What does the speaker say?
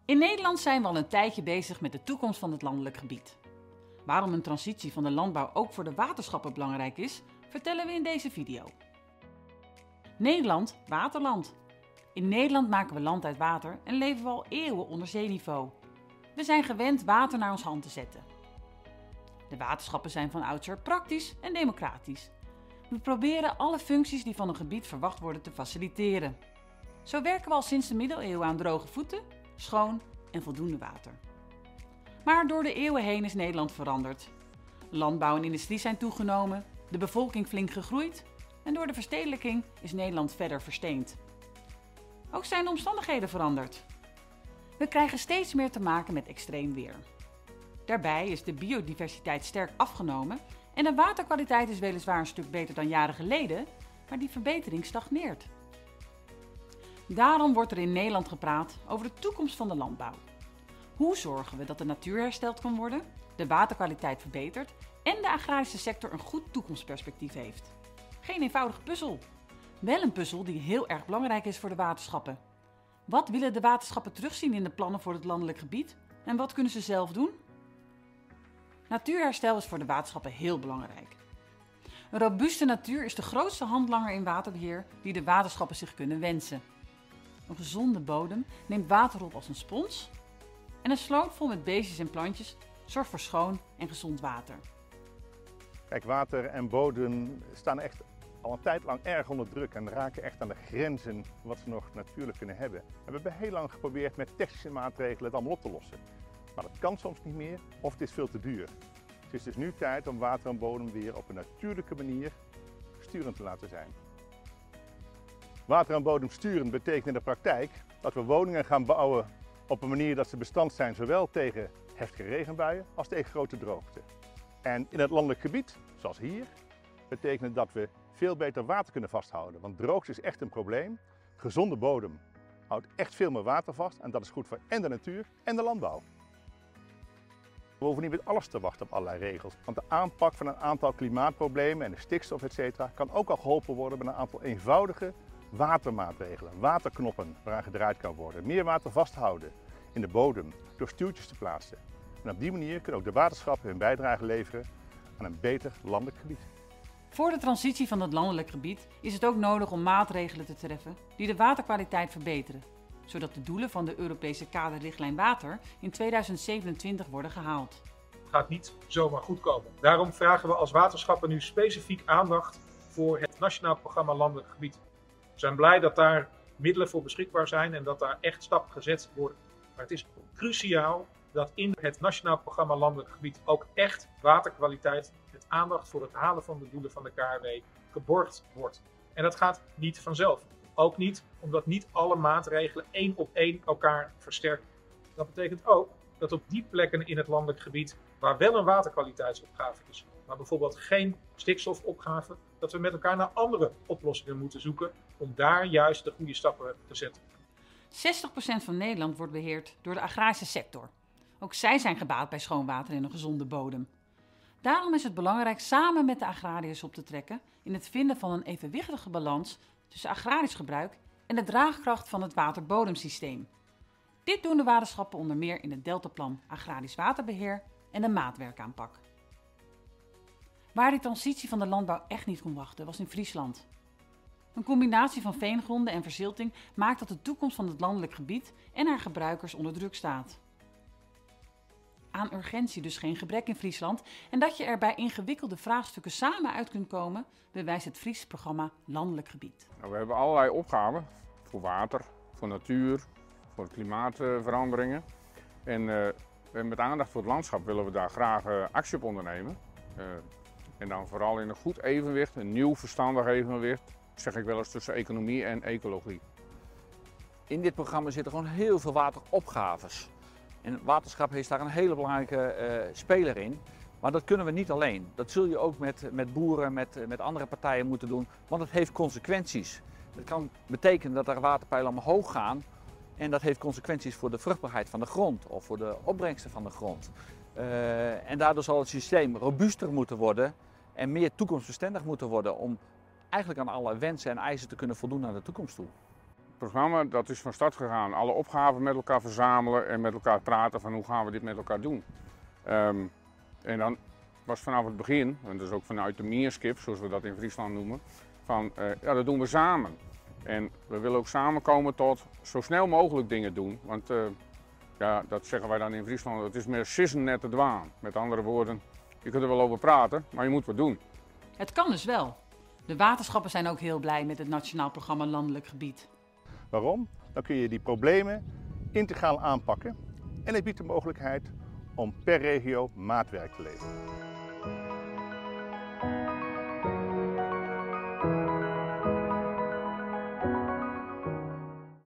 In Nederland zijn we al een tijdje bezig met de toekomst van het landelijk gebied. Waarom een transitie van de landbouw ook voor de waterschappen belangrijk is, vertellen we in deze video. Nederland, waterland. In Nederland maken we land uit water en leven we al eeuwen onder zeeniveau. We zijn gewend water naar ons hand te zetten. De waterschappen zijn van oudsher praktisch en democratisch. We proberen alle functies die van een gebied verwacht worden te faciliteren. Zo werken we al sinds de middeleeuwen aan droge voeten, schoon en voldoende water. Maar door de eeuwen heen is Nederland veranderd. Landbouw en industrie zijn toegenomen, de bevolking flink gegroeid en door de verstedelijking is Nederland verder versteend. Ook zijn de omstandigheden veranderd. We krijgen steeds meer te maken met extreem weer. Daarbij is de biodiversiteit sterk afgenomen en de waterkwaliteit is weliswaar een stuk beter dan jaren geleden, maar die verbetering stagneert. Daarom wordt er in Nederland gepraat over de toekomst van de landbouw. Hoe zorgen we dat de natuur hersteld kan worden, de waterkwaliteit verbetert en de agrarische sector een goed toekomstperspectief heeft? Geen eenvoudige puzzel. Wel een puzzel die heel erg belangrijk is voor de waterschappen. Wat willen de waterschappen terugzien in de plannen voor het landelijk gebied en wat kunnen ze zelf doen? Natuurherstel is voor de waterschappen heel belangrijk. Een robuuste natuur is de grootste handlanger in waterbeheer die de waterschappen zich kunnen wensen. Een gezonde bodem neemt water op als een spons en een sloot vol met beestjes en plantjes zorgt voor schoon en gezond water. Kijk, water en bodem staan echt al een tijd lang erg onder druk en raken echt aan de grenzen wat ze nog natuurlijk kunnen hebben. En we hebben heel lang geprobeerd met technische maatregelen het allemaal op te lossen. Maar dat kan soms niet meer of het is veel te duur. Het is dus nu tijd om water en bodem weer op een natuurlijke manier sturend te laten zijn. Water en bodem sturen betekent in de praktijk dat we woningen gaan bouwen op een manier dat ze bestand zijn zowel tegen heftige regenbuien als tegen grote droogte. En in het landelijk gebied, zoals hier, betekent het dat we veel beter water kunnen vasthouden. Want droogte is echt een probleem. Gezonde bodem houdt echt veel meer water vast en dat is goed voor en de natuur en de landbouw. We hoeven niet met alles te wachten op allerlei regels. Want de aanpak van een aantal klimaatproblemen en de stikstof etc. kan ook al geholpen worden met een aantal eenvoudige watermaatregelen. Waterknoppen waaraan gedraaid kan worden. Meer water vasthouden in de bodem door stuwtjes te plaatsen. En op die manier kunnen ook de waterschappen hun bijdrage leveren aan een beter landelijk gebied. Voor de transitie van het landelijk gebied is het ook nodig om maatregelen te treffen die de waterkwaliteit verbeteren, zodat de doelen van de Europese kaderrichtlijn water in 2027 worden gehaald. Het gaat niet zomaar goed komen. Daarom vragen we als waterschappen nu specifiek aandacht voor het Nationaal Programma Landelijk Gebied. We zijn blij dat daar middelen voor beschikbaar zijn en dat daar echt stappen gezet worden. Maar het is cruciaal dat in het Nationaal Programma Landelijk Gebied ook echt waterkwaliteit, met aandacht voor het halen van de doelen van de KRW, geborgd wordt. En dat gaat niet vanzelf. Ook niet omdat niet alle maatregelen één op één elkaar versterken. Dat betekent ook dat op die plekken in het landelijk gebied waar wel een waterkwaliteitsopgave is, maar bijvoorbeeld geen stikstofopgave, dat we met elkaar naar andere oplossingen moeten zoeken om daar juist de goede stappen te zetten. 60% van Nederland wordt beheerd door de agrarische sector. Ook zij zijn gebaat bij schoon water en een gezonde bodem. Daarom is het belangrijk samen met de agrariërs op te trekken in het vinden van een evenwichtige balans tussen agrarisch gebruik en de draagkracht van het waterbodemsysteem. Dit doen de waterschappen onder meer in het Deltaplan Agrarisch Waterbeheer en de maatwerkaanpak. Waar die transitie van de landbouw echt niet kon wachten was in Friesland. Een combinatie van veengronden en verzilting maakt dat de toekomst van het landelijk gebied en haar gebruikers onder druk staat. Aan urgentie dus geen gebrek in Friesland en dat je er bij ingewikkelde vraagstukken samen uit kunt komen, bewijst het Friese programma Landelijk Gebied. Nou, we hebben allerlei opgaven voor water, voor natuur, voor klimaatveranderingen. En met aandacht voor het landschap willen we daar graag actie op ondernemen. En dan vooral in een goed evenwicht, een nieuw verstandig evenwicht, zeg ik wel eens, tussen economie en ecologie. In dit programma zitten gewoon heel veel wateropgaves. En waterschap heeft daar een hele belangrijke speler in. Maar dat kunnen we niet alleen. Dat zul je ook met boeren, met andere partijen moeten doen. Want het heeft consequenties. Het kan betekenen dat er waterpeilen omhoog gaan. En dat heeft consequenties voor de vruchtbaarheid van de grond of voor de opbrengsten van de grond. En daardoor zal het systeem robuuster moeten worden en meer toekomstbestendig moeten worden om eigenlijk aan alle wensen en eisen te kunnen voldoen naar de toekomst toe. programma dat is van start gegaan. Alle opgaven met elkaar verzamelen en met elkaar praten van hoe gaan we dit met elkaar doen. En dan was vanaf het begin, en dat is ook vanuit de meerskip, zoals we dat in Friesland noemen, van ja, dat doen we samen. En we willen ook samenkomen tot zo snel mogelijk dingen doen. Want ja, dat zeggen wij dan in Friesland, het is meer sissen net te dwaan. Met andere woorden, je kunt er wel over praten, maar je moet wat doen. Het kan dus wel. De waterschappen zijn ook heel blij met het Nationaal Programma Landelijk Gebied. Waarom? Dan kun je die problemen integraal aanpakken en het biedt de mogelijkheid om per regio maatwerk te leveren.